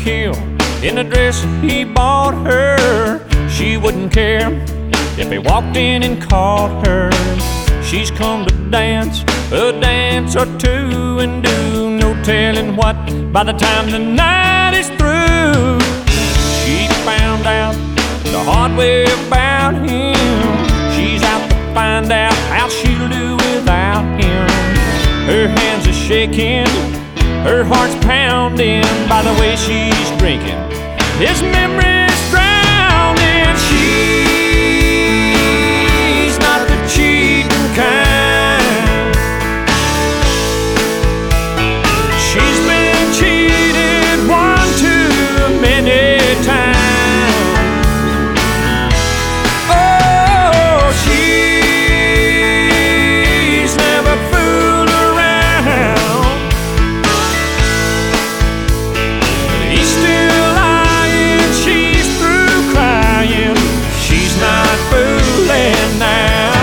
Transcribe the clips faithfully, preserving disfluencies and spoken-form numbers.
kill in the dress he bought her. She wouldn't care if he walked in and caught her. She's come to dance a dance or two and do no telling what by the time the night is through. She found out the hard way about him. She's out to find out how she'll do without him. Her hands are shaking, her heart's pounding by the way she's drinking. His memory's drowning. She's not the cheating kind. She's been cheated one too many times. Oh, she's never fooled around. He's still lying, she's through crying. She's not fooling now.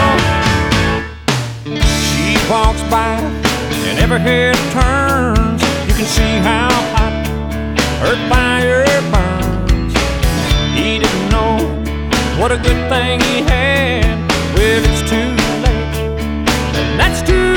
She walks by and every head turns. You can see how hot her fire burns. He didn't know what a good thing he had. Well, it's too late, and that's too